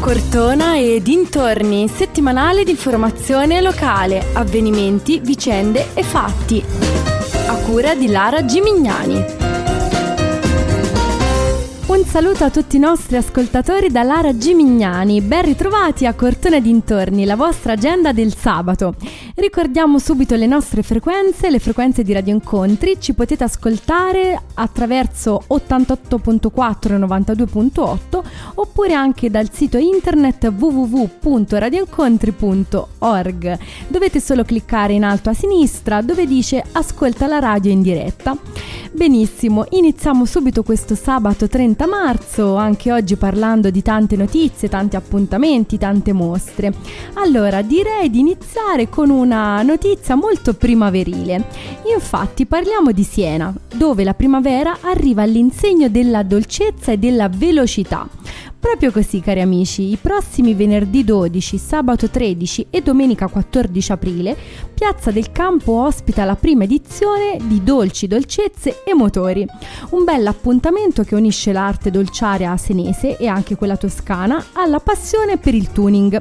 Cortona e dintorni, settimanale di informazione locale, avvenimenti, vicende e fatti. A cura di Lara Gimignani. Un saluto a tutti i nostri ascoltatori da Lara Gimignani, ben ritrovati a Cortona e dintorni, la vostra agenda del sabato. Ricordiamo subito le nostre frequenze, le frequenze di Radio Incontri. Ci potete ascoltare attraverso 88.4 e 92.8 oppure anche dal sito internet www.radioincontri.org. Dovete solo cliccare in alto a sinistra dove dice ascolta la radio in diretta. Benissimo, iniziamo subito questo sabato 30 marzo, anche oggi parlando di tante notizie, tanti appuntamenti, tante mostre. Allora, direi di iniziare con una notizia molto primaverile. Infatti parliamo di Siena, dove la primavera arriva all'insegno della dolcezza e della velocità. Proprio così, cari amici, i prossimi venerdì 12, sabato 13 e domenica 14 aprile, Piazza del Campo ospita la prima edizione di Dolci, Dolcezze e Motori. Un bel appuntamento che unisce l'arte dolciaria senese e anche quella toscana alla passione per il tuning.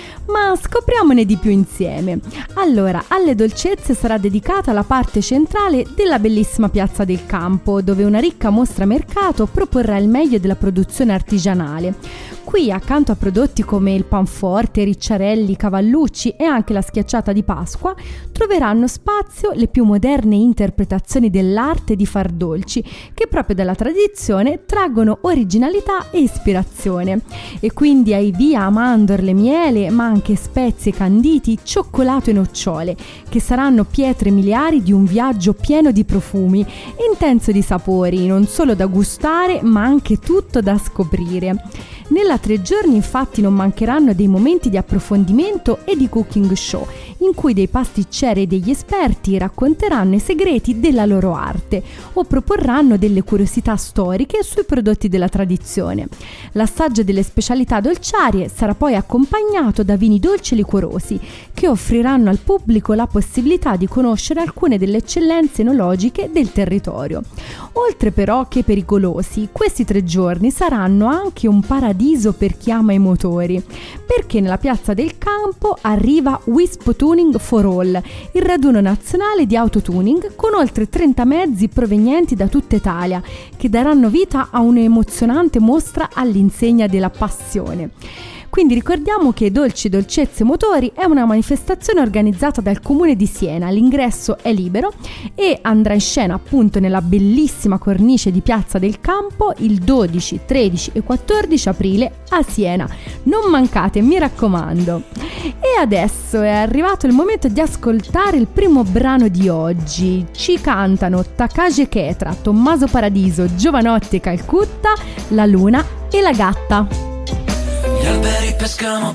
Ma scopriamone di più insieme. Allora, alle dolcezze sarà dedicata la parte centrale della bellissima Piazza del Campo, dove una ricca mostra mercato proporrà il meglio della produzione artigianale. Qui, accanto a prodotti come il panforte, ricciarelli, cavallucci e anche la schiacciata di Pasqua, troveranno spazio le più moderne interpretazioni dell'arte di far dolci, che proprio dalla tradizione traggono originalità e ispirazione. E quindi ai via mandorle, miele, ma anche spezie, canditi, cioccolato e nocciole, che saranno pietre miliari di un viaggio pieno di profumi, intenso di sapori, non solo da gustare, ma anche tutto da scoprire. Nella 3 giorni infatti non mancheranno dei momenti di approfondimento e di cooking show, in cui dei pasticceri e degli esperti racconteranno i segreti della loro arte o proporranno delle curiosità storiche sui prodotti della tradizione. L'assaggio delle specialità dolciarie sarà poi accompagnato da vini dolci e liquorosi, che offriranno al pubblico la possibilità di conoscere alcune delle eccellenze enologiche del territorio. Oltre però che pericolosi, questi 3 giorni saranno anche un paradiso per chi ama i motori, perché nella Piazza del Campo arriva Wisp Tuning for All, il raduno nazionale di autotuning con oltre 30 mezzi provenienti da tutta Italia, che daranno vita a un'emozionante mostra all'insegna della passione. Quindi ricordiamo che Dolci, Dolcezze e Motori è una manifestazione organizzata dal Comune di Siena, l'ingresso è libero e andrà in scena appunto nella bellissima cornice di Piazza del Campo il 12, 13 e 14 aprile a Siena. Non mancate, mi raccomando. E adesso è arrivato il momento di ascoltare il primo brano di oggi. Ci cantano Takagi Ketra, Tommaso Paradiso, Giovanotti e Calcutta, La Luna e la Gatta. Gli alberi pescano,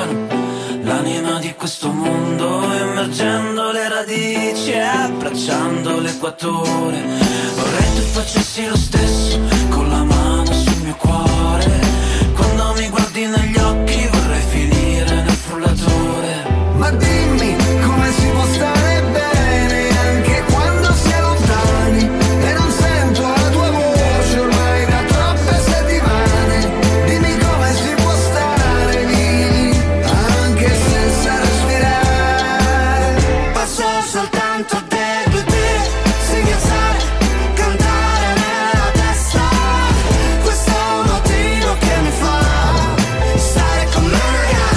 l'anima di questo mondo, immergendo le radici e abbracciando l'equatore. Vorrei tu facessi lo stesso, con la mano sul mio cuore. Quando mi guardi negli occhi vorrei finire nel frullatore. Ma dimmi come si può stare bene anche quando si è lontani e non sento la tua voce ormai da troppe settimane. Dimmi come si può stare vivi anche senza respirare. Passo soltanto dentro te, singhiazzare, cantare nella testa. Questo è un motivo che mi fa stare con me.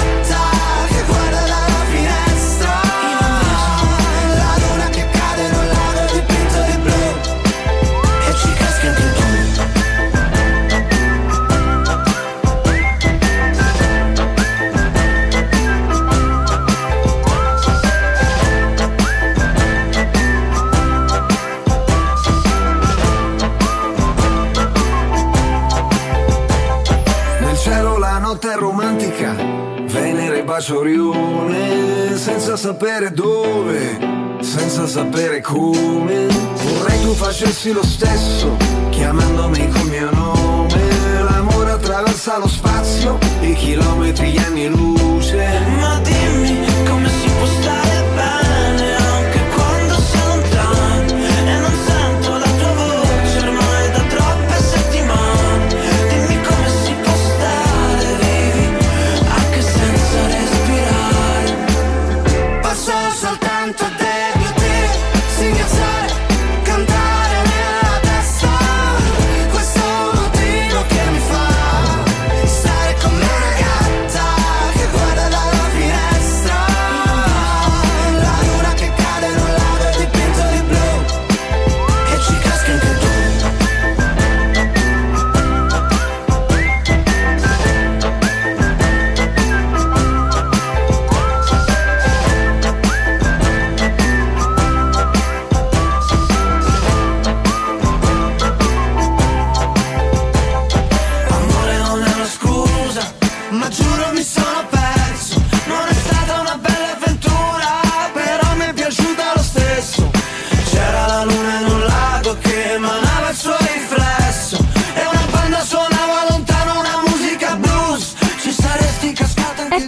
Notte romantica, Venere bacia Orione, senza sapere dove, senza sapere come. Vorrei tu facessi lo stesso, chiamandomi col mio nome. L'amore attraversa lo spazio, i chilometri, gli anni luce. Ma dimmi come si può stare bene anche quando si è lontani e non sento la tua voce ormai da troppe settimane. Dimmi come si può stare vivi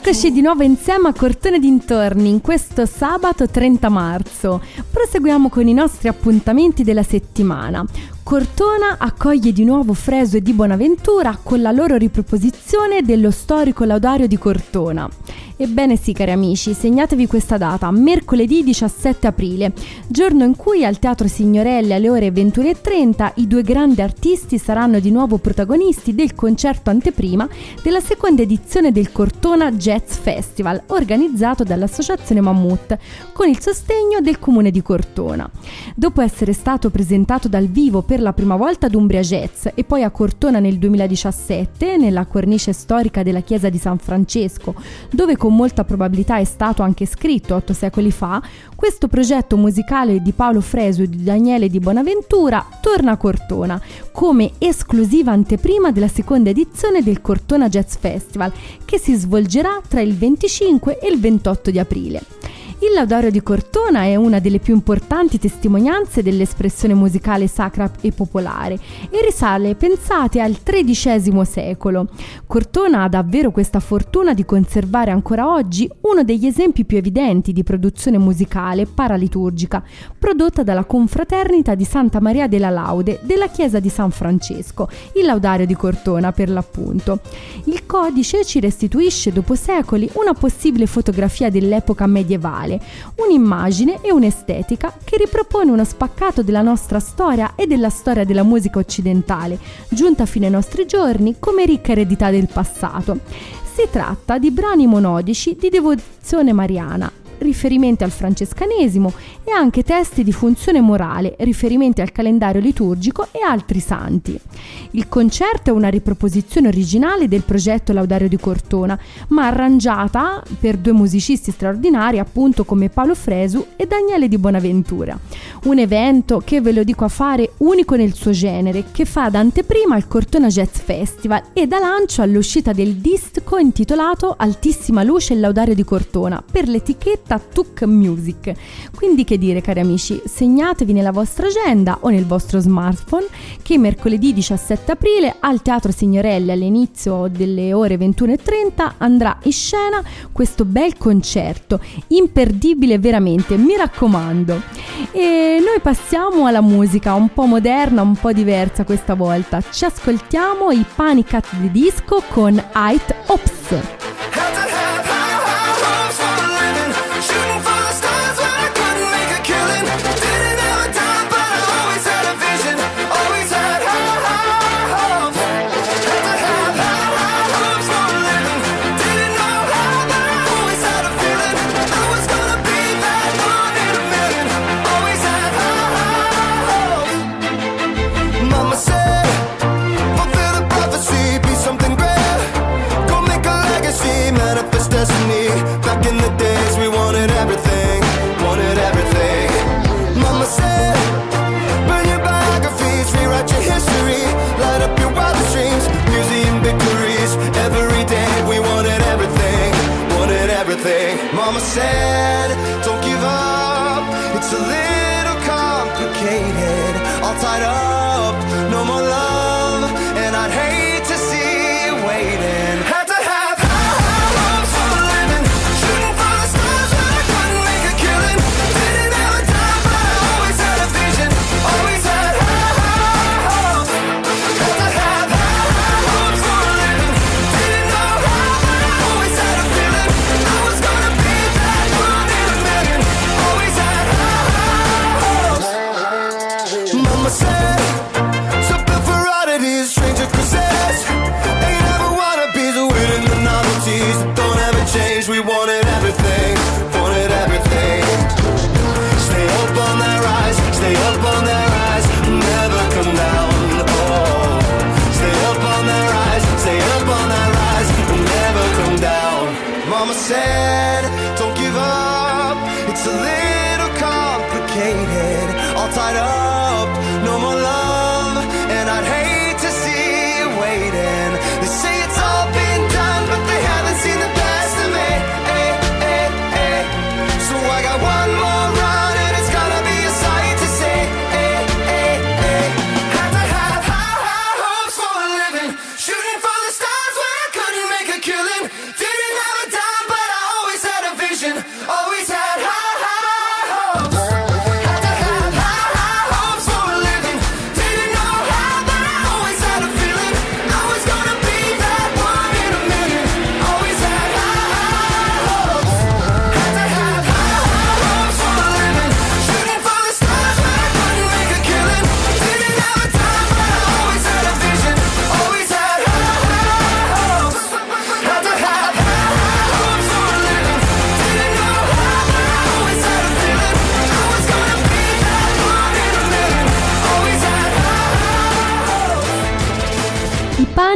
Eccoci di nuovo insieme a Cortona dintorni in questo sabato 30 marzo. Proseguiamo con i nostri appuntamenti della settimana. Cortona accoglie di nuovo Fresu e Di Bonaventura con la loro riproposizione dello storico Laudario di Cortona. Ebbene sì, cari amici, segnatevi questa data, mercoledì 17 aprile, giorno in cui al Teatro Signorelli alle ore 21:30 i due grandi artisti saranno di nuovo protagonisti del concerto anteprima della seconda edizione del Cortona Jazz Festival, organizzato dall'Associazione Mammut, con il sostegno del Comune di Cortona. Dopo essere stato presentato dal vivo per la prima volta ad Umbria Jazz e poi a Cortona nel 2017, nella cornice storica della chiesa di San Francesco, dove con molta probabilità è stato anche scritto 8 secoli fa, questo progetto musicale di Paolo Fresu e di Daniele Di Bonaventura torna a Cortona come esclusiva anteprima della seconda edizione del Cortona Jazz Festival, che si svolgerà tra il 25 e il 28 di aprile. Il Laudario di Cortona è una delle più importanti testimonianze dell'espressione musicale sacra e popolare e risale, pensate, al XIII secolo. Cortona ha davvero questa fortuna di conservare ancora oggi uno degli esempi più evidenti di produzione musicale paraliturgica prodotta dalla confraternita di Santa Maria della Laude della chiesa di San Francesco, il Laudario di Cortona per l'appunto. Il codice ci restituisce dopo secoli una possibile fotografia dell'epoca medievale, un'immagine e un'estetica che ripropone uno spaccato della nostra storia e della storia della musica occidentale, giunta fino ai nostri giorni come ricca eredità del passato. Si tratta di brani monodici di devozione mariana, riferimenti al francescanesimo e anche testi di funzione morale, riferimenti al calendario liturgico e altri santi. Il concerto è una riproposizione originale del progetto Laudario di Cortona, ma arrangiata per due musicisti straordinari, appunto come Paolo Fresu e Daniele Di Bonaventura. Un evento che, ve lo dico a fare, unico nel suo genere, che fa da anteprima al Cortona Jazz Festival e da lancio all'uscita del disco intitolato Altissima Luce il Laudario di Cortona per l'etichetta Tuk Music. Quindi che dire, cari amici, segnatevi nella vostra agenda o nel vostro smartphone che mercoledì 17 aprile al Teatro Signorelli all'inizio delle ore 21:30 andrà in scena questo bel concerto, imperdibile veramente, mi raccomando. E noi passiamo alla musica un po' moderna, un po' diversa questa volta. Ci ascoltiamo i Panic at the Disco con Height Ops. Back in the days we wanted everything, Mama said, burn your biographies, rewrite your history, light up your wildest dreams, museum victories, every day we wanted everything, Mama said, don't give up, it's a little complicated, all tied up, no more love, and I'd hate to see you waiting. We wanted everything, Stay up on that rise, never come down, oh. Stay up on that rise, never come down. Mama said, don't give up, it's a little complicated, all tied up, no more love, and I'd hate to see you waiting. They say it's all been done, but they haven't seen the best of me. So I got one more run and it's gonna be a sight to see. Had to have high hopes for a living, shooting for the stars when I couldn't make a killing. Didn't have a dime.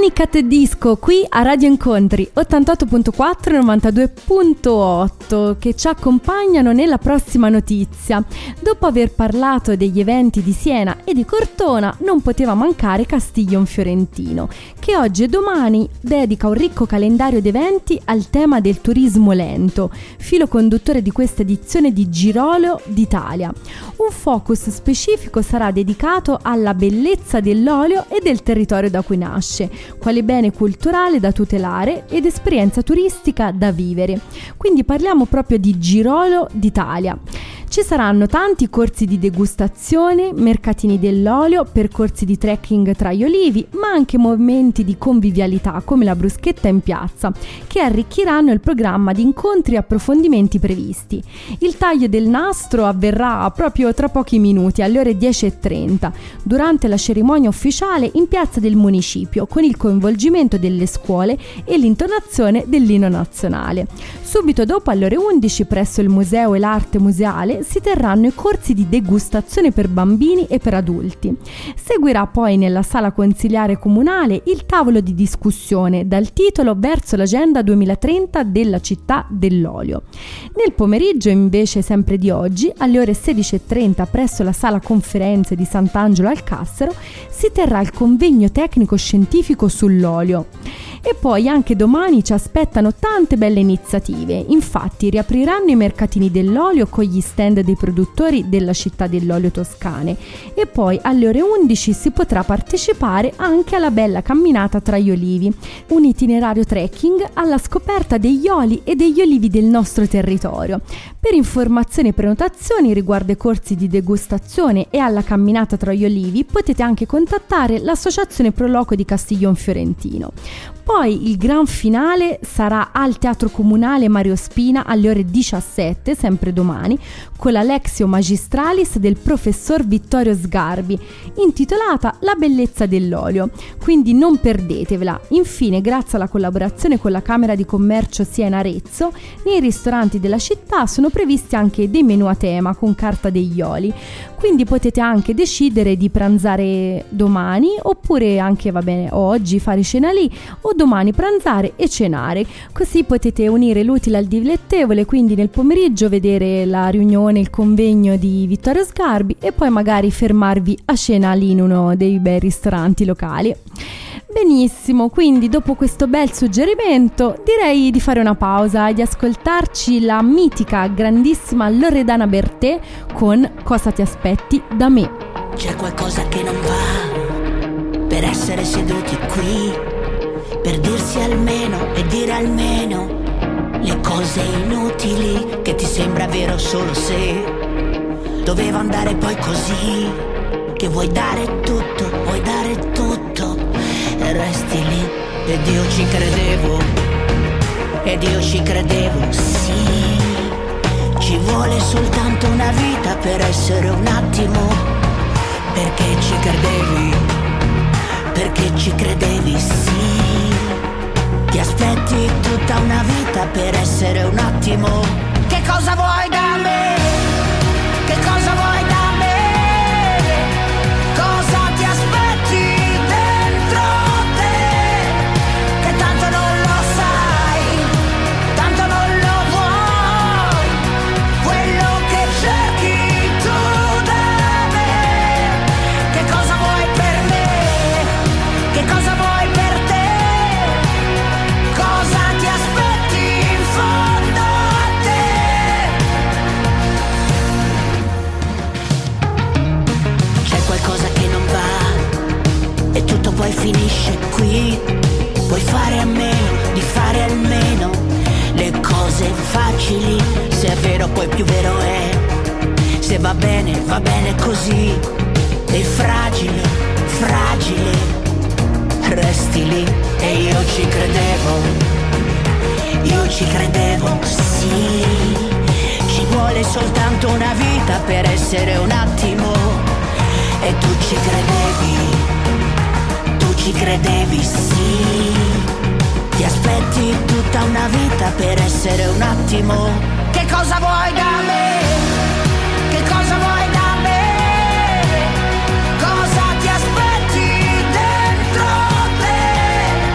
Manicat Disco qui a Radio Incontri 88.4 e 92.8 che ci accompagnano nella prossima notizia. Dopo aver parlato degli eventi di Siena e di Cortona, non poteva mancare Castiglion Fiorentino, che oggi e domani dedica un ricco calendario di eventi al tema del turismo lento, filo conduttore di questa edizione di Girolio d'Italia. Un focus specifico sarà dedicato alla bellezza dell'olio e del territorio da cui nasce, quale bene culturale da tutelare ed esperienza turistica da vivere. Quindi parliamo proprio di Girolio d'Italia. Ci saranno tanti corsi di degustazione, mercatini dell'olio, percorsi di trekking tra gli olivi, ma anche momenti di convivialità come la bruschetta in piazza, che arricchiranno il programma di incontri e approfondimenti previsti. Il taglio del nastro avverrà proprio tra pochi minuti, alle ore 10:30, durante la cerimonia ufficiale in piazza del municipio, con il coinvolgimento delle scuole e l'intonazione dell'inno nazionale. Subito dopo, alle ore 11, presso il Museo e l'Arte Museale, si terranno i corsi di degustazione per bambini e per adulti. Seguirà poi nella sala consiliare comunale il tavolo di discussione dal titolo Verso l'Agenda 2030 della città dell'olio. Nel pomeriggio, invece, sempre di oggi, alle ore 16:30 presso la sala conferenze di Sant'Angelo al Cassero si terrà il convegno tecnico scientifico sull'olio. E poi anche domani ci aspettano tante belle iniziative. Infatti riapriranno i mercatini dell'olio con gli stand dei produttori della città dell'olio toscane, e poi alle ore 11 si potrà partecipare anche alla bella camminata tra gli olivi, un itinerario trekking alla scoperta degli oli e degli olivi del nostro territorio. Per informazioni e prenotazioni riguardo ai corsi di degustazione e alla camminata tra gli olivi potete anche contattare l'associazione Proloco di Castiglion Fiorentino. Poi il gran finale sarà al Teatro Comunale Mario Spina alle ore 17, sempre domani, con la Lectio Magistralis del professor Vittorio Sgarbi, intitolata La bellezza dell'olio, quindi non perdetevela. Infine, grazie alla collaborazione con la Camera di Commercio Siena-Arezzo, nei ristoranti della città sono previsti anche dei menù a tema con carta degli oli, quindi potete anche decidere di pranzare domani, oppure anche oggi fare cena lì, o domani pranzare e cenare, così potete unire l'utile al dilettevole, quindi nel pomeriggio vedere la riunione, il convegno di Vittorio Sgarbi e poi magari fermarvi a cena lì in uno dei bei ristoranti locali. Benissimo, quindi dopo questo bel suggerimento direi di fare una pausa e di ascoltarci la mitica, grandissima Loredana Bertè con Cosa ti aspetti da me. C'è qualcosa che non va per essere seduti qui, per dirsi almeno e dire almeno le cose inutili che ti sembra vero solo se doveva andare poi così, che vuoi dare tutto e resti lì. Ed io ci credevo, sì, ci vuole soltanto una vita per essere un attimo, perché ci credevi, sì. Ti aspetti tutta una vita per essere un attimo. Che cosa vuoi da me? Che cosa vuoi da me? Cosa ti aspetti dentro te? Che tanto non lo sai, tanto non lo vuoi, quello che cerchi tu da me. Che cosa vuoi per me? Che cosa vuoi per te? Cosa ti aspetti in fondo a te? C'è qualcosa che non va e tutto poi finisce qui. Puoi fare a meno di fare almeno le cose facili. Se è vero poi più vero è, se va bene così. E fragile resti lì. E io ci credevo, sì. Ci vuole soltanto una vita per essere un attimo. E tu ci credevi, sì. Ti aspetti tutta una vita per essere un attimo. Che cosa vuoi da me? Che cosa vuoi da me? Cosa ti aspetti dentro te?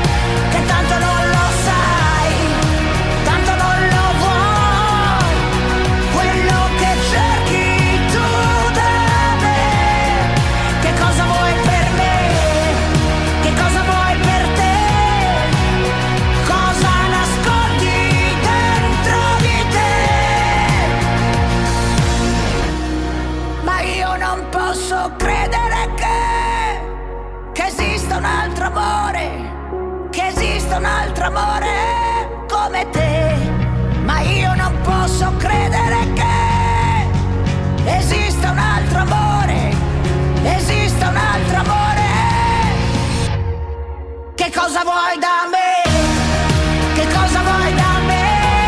cosa vuoi da me? Che cosa vuoi da me?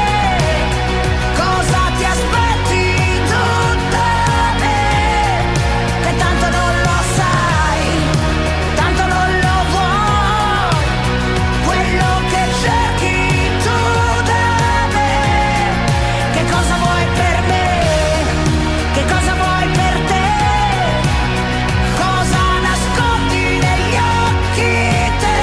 Cosa ti aspetti tu da me? Che tanto non lo sai, tanto non lo vuoi, quello che cerchi tu da me. Che cosa vuoi per me? Che cosa vuoi per te? Cosa nascondi negli occhi te?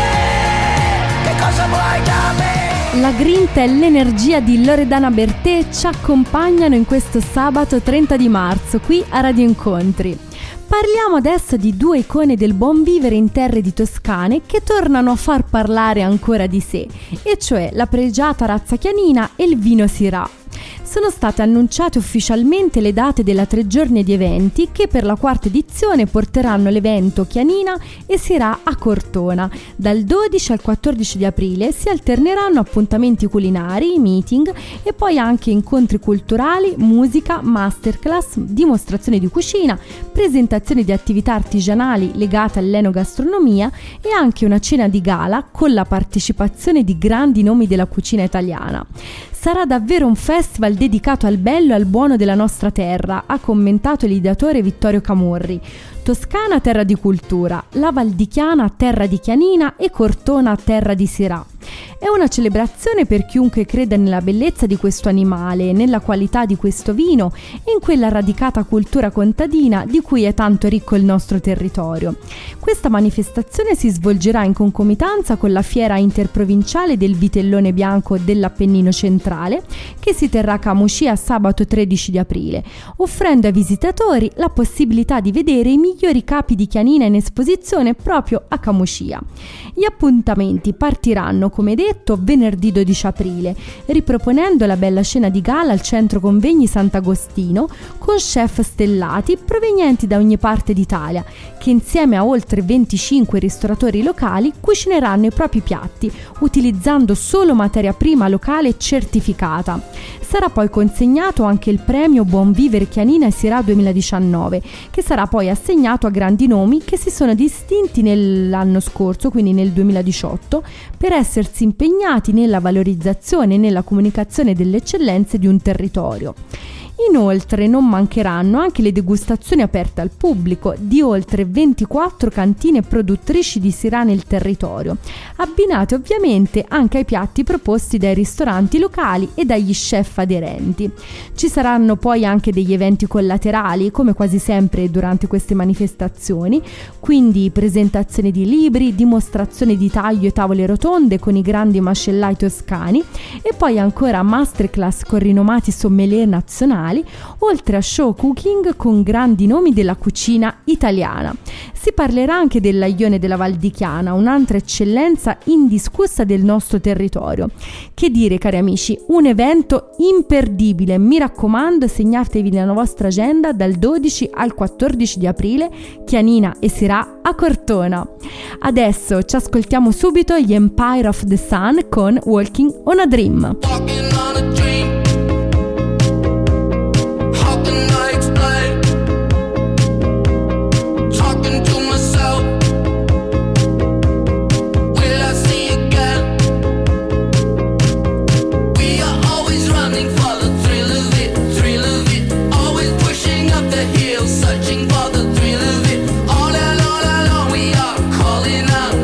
Che cosa vuoi da me? La grinta e l'energia di Loredana Bertè ci accompagnano in questo sabato 30 di marzo qui a Radio Incontri. Parliamo adesso di due icone del buon vivere in terre di Toscane che tornano a far parlare ancora di sé, e cioè la pregiata razza chianina e il vino Syrah. Sono state annunciate ufficialmente le date della 3 giorni di eventi che per la quarta edizione porteranno l'evento Chianina e Syrah a Cortona. Dal 12 al 14 di aprile si alterneranno appuntamenti culinari, meeting e poi anche incontri culturali, musica, masterclass, dimostrazioni di cucina, presentazioni di attività artigianali legate all'enogastronomia e anche una cena di gala con la partecipazione di grandi nomi della cucina italiana. Sarà davvero un festival dedicato al bello e al buono della nostra terra, ha commentato l'ideatore Vittorio Camorri. Toscana terra di cultura, la Valdichiana terra di Chianina e Cortona terra di Syrah. È una celebrazione per chiunque creda nella bellezza di questo animale, nella qualità di questo vino e in quella radicata cultura contadina di cui è tanto ricco il nostro territorio. Questa manifestazione si svolgerà in concomitanza con la fiera interprovinciale del vitellone bianco dell'Appennino centrale, che si terrà a Camuscia sabato 13 di aprile, offrendo ai visitatori la possibilità di vedere i migliori capi di Chianina in esposizione proprio a Camuscia. Gli appuntamenti partiranno, come detto, venerdì 12 aprile, riproponendo la bella scena di gala al centro convegni Sant'Agostino con chef stellati provenienti da ogni parte d'Italia, che insieme a oltre 25 ristoratori locali cucineranno i propri piatti utilizzando solo materia prima locale certificata. Sarà poi consegnato anche il premio Buon Vivere Chianina e Syrah 2019, che sarà poi assegnato a grandi nomi che si sono distinti nell'anno scorso, quindi nel 2018, per essersi impegnati nella valorizzazione e nella comunicazione delle eccellenze di un territorio. Inoltre non mancheranno anche le degustazioni aperte al pubblico di oltre 24 cantine produttrici di Syrah nel territorio, abbinate ovviamente anche ai piatti proposti dai ristoranti locali e dagli chef aderenti. Ci saranno poi anche degli eventi collaterali, come quasi sempre durante queste manifestazioni, quindi presentazioni di libri, dimostrazioni di taglio e tavole rotonde con i grandi macellai toscani e poi ancora masterclass con rinomati sommelier nazionali, oltre a show cooking con grandi nomi della cucina italiana. Si parlerà anche dell'aglione della Valdichiana, un'altra eccellenza indiscussa del nostro territorio. Che dire, cari amici, un evento imperdibile, mi raccomando, segnatevi nella vostra agenda dal 12 al 14 di aprile, Chianina e Syrah a Cortona. Adesso ci ascoltiamo subito gli Empire of the Sun con Walking on a Dream.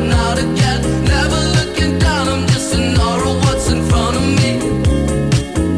Never looking down, I'm just an aura, what's in front of me.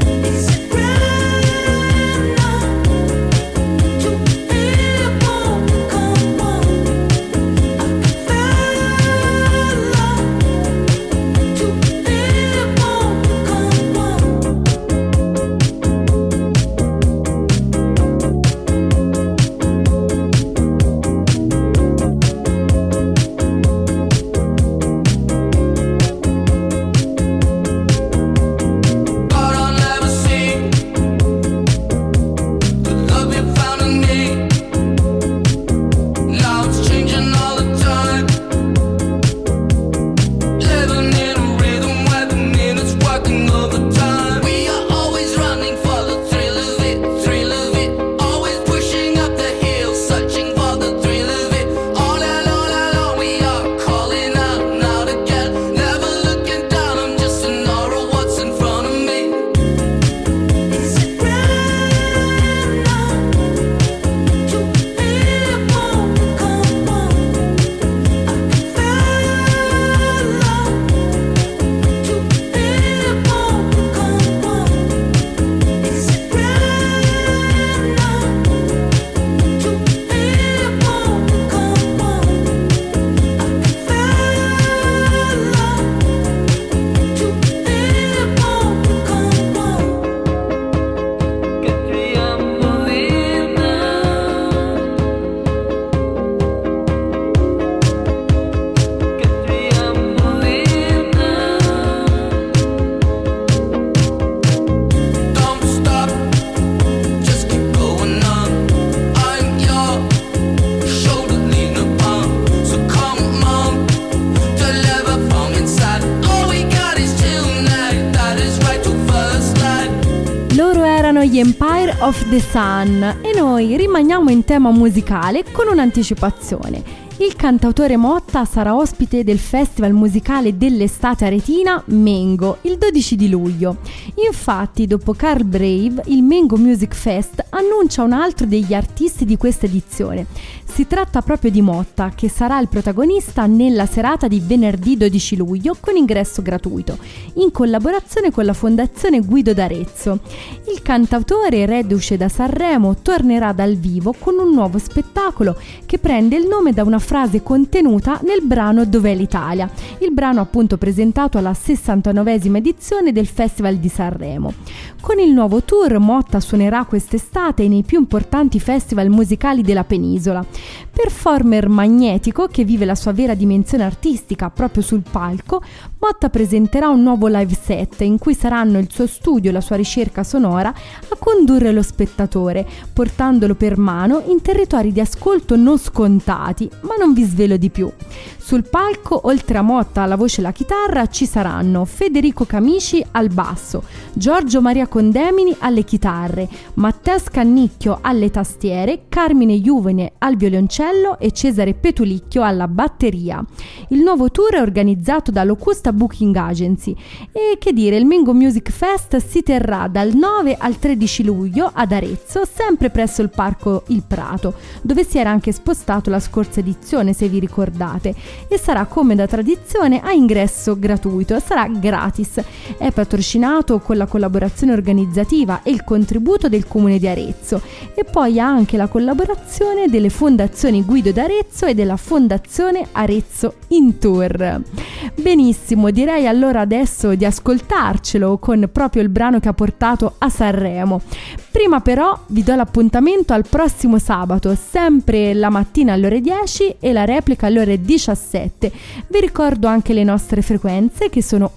gli Empire of the Sun e noi rimaniamo in tema musicale con un'anticipazione. Il cantautore Motta sarà ospite del festival musicale dell'estate aretina Mengo il 12 di luglio. Infatti, dopo Carl Brave, il Mengo Music Fest annuncia un altro degli artisti di questa edizione. Si tratta proprio di Motta, che sarà il protagonista nella serata di venerdì 12 luglio con ingresso gratuito, in collaborazione con la Fondazione Guido d'Arezzo. Il cantautore, reduce da Sanremo, tornerà dal vivo con un nuovo spettacolo che prende il nome da una frase contenuta nel brano Dov'è l'Italia, il brano appunto presentato alla 69esima edizione del Festival di Sanremo. Con il nuovo tour Motta suonerà quest'estate nei più importanti festival musicali della penisola. Performer magnetico che vive la sua vera dimensione artistica proprio sul palco, Motta presenterà un nuovo live set in cui saranno il suo studio e la sua ricerca sonora a condurre lo spettatore, portandolo per mano in territori di ascolto non scontati, ma non vi svelo di più. Sul palco, oltre a Motta alla voce e alla chitarra, ci saranno Federico Camici al basso, Giorgio Maria Condemini alle chitarre, Matteo Scannicchio alle tastiere, Carmine Juvene al violoncello e Cesare Petulicchio alla batteria. Il nuovo tour è organizzato da Locusta Booking Agency e che dire, il Mengo Music Fest si terrà dal 9 al 13 luglio ad Arezzo, sempre presso il Parco Il Prato, dove si era anche spostato la scorsa edizione, se vi ricordate, e sarà come da tradizione a ingresso gratuito, sarà gratis. È patrocinato con la collaborazione organizzativa e il contributo del Comune di Arezzo e poi ha anche la collaborazione delle fondazioni Guido d'Arezzo e della Fondazione Arezzo in Tour. Benissimo, direi allora adesso di ascoltarcelo con proprio il brano che ha portato a Sanremo. Prima però vi do l'appuntamento al prossimo sabato, sempre la mattina alle ore 10 e la replica alle ore 17. Vi ricordo anche le nostre frequenze che sono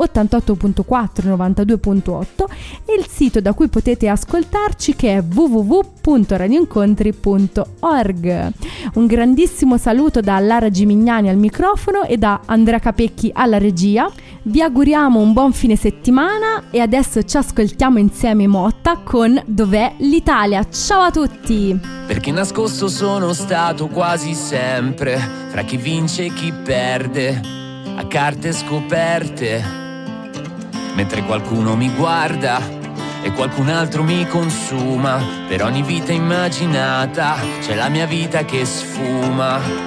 88.4, 92.8 e il sito da cui potete ascoltarci che è www.radioincontri.org. Un grandissimo saluto da Lara Gimignani al microfono e da Andrea Capecchi alla regia. Vi auguriamo un buon fine settimana e adesso ci ascoltiamo insieme Motta con Dov'è l'Italia. Ciao a tutti! Perché nascosto sono stato quasi sempre fra chi vince e chi perde, a carte scoperte, mentre qualcuno mi guarda e qualcun altro mi consuma. Per ogni vita immaginata c'è la mia vita che sfuma.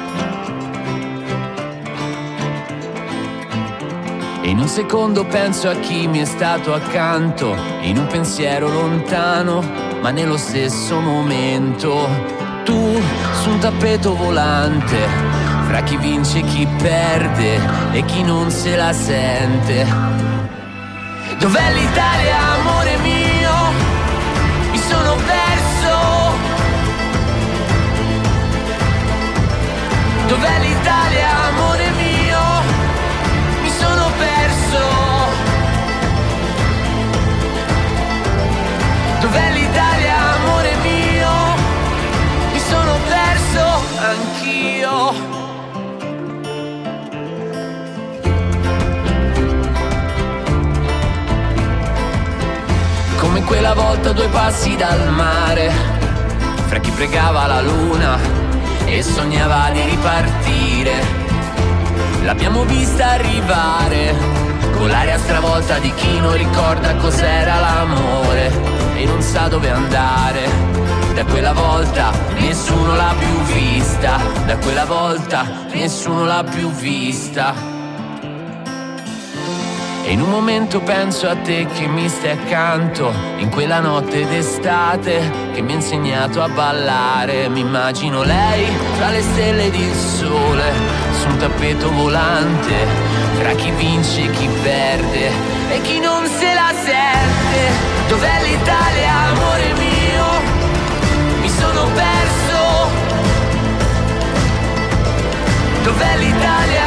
E in un secondo penso a chi mi è stato accanto, in un pensiero lontano, ma nello stesso momento. Tu su un tappeto volante, fra chi vince e chi perde e chi non se la sente. Dov'è l'Italia, amore mio? Mi sono perso. Dov'è l'Italia, amore mio? Mi sono perso. Dov'è l'Italia, amore mio? Mi sono perso anch'io. Come quella volta 2 passi dal mare, fra chi pregava la luna e sognava di ripartire. L'abbiamo vista arrivare, con l'aria stravolta di chi non ricorda cos'era l'amore e non sa dove andare. Da quella volta nessuno l'ha più vista, da quella volta nessuno l'ha più vista. E in un momento penso a te che mi stai accanto, in quella notte d'estate che mi ha insegnato a ballare. Mi immagino lei tra le stelle ed il sole, su un tappeto volante, tra chi vince e chi perde e chi non se la sente. Dov'è l'Italia, amore mio? Mi sono perso. Dov'è l'Italia,